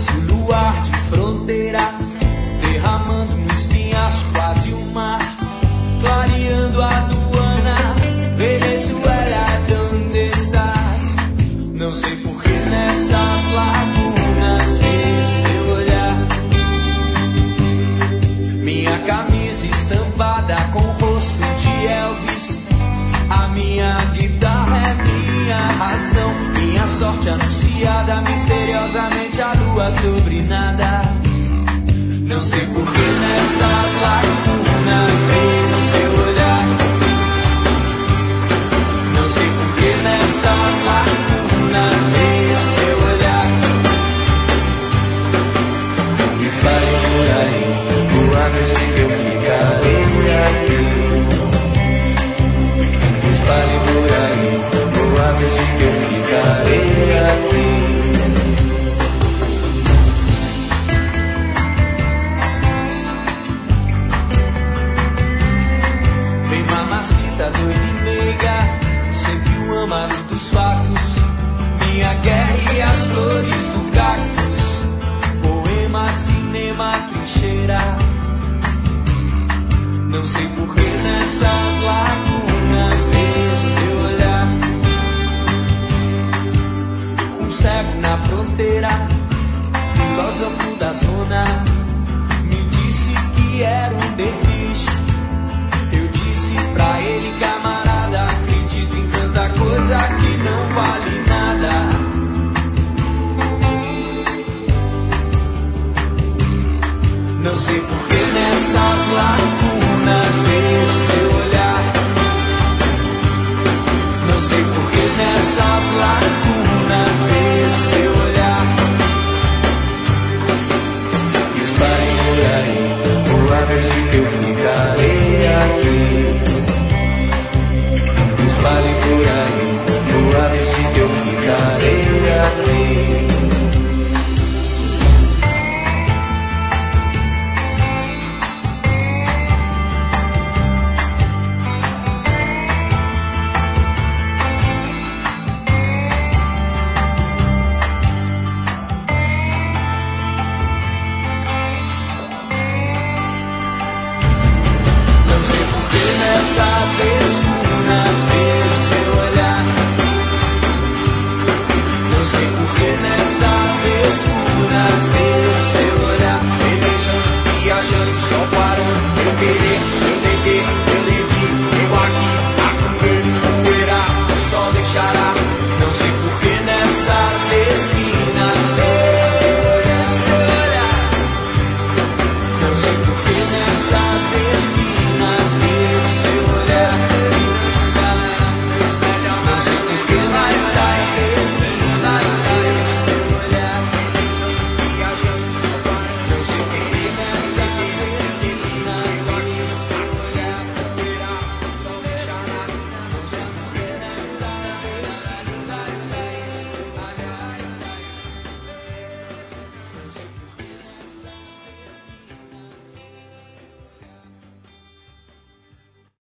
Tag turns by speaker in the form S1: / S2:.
S1: luz e o luar de fronteira, derramando um espinhaço, quase um mar, clareando a aduana. Venezuela, ¿dónde estás? Não sei por que nessas lagunas vejo seu olhar. Minha camisa estampada com o rosto de Elvis, a minha guitarra é minha razão, minha sorte anunciada misteriosamente, a lua sobre nada. Não sei por que nessas lagunas vejo seu olhar. Não sei por que nessas lagunas vejo seu olhar. Espalhe por aí, boatos de que eu ficarei aqui. Espalhe por aí, boatos de que eu ficarei aqui. Vem mamacita, doida e meiga, sempre o amado dos fatos, minha guerra e as flores do cactus, poema, cinema, trincheira. Não sei por que nessas lagunas vejo seu olhar. Um cego na fronteira, filósofo da zona, me disse que era um derviche. Eu disse pra ele, camarada, acredito em tanta coisa que não vale nada. Não sei por que nessas lagunas vejo seu olhar. Não sei por que nessas lagunas vejo seu olhar. Espalhe por aí, boatos de que eu ficarei aqui. Espalhe por aí, boatos de que eu ficarei aqui. Nessas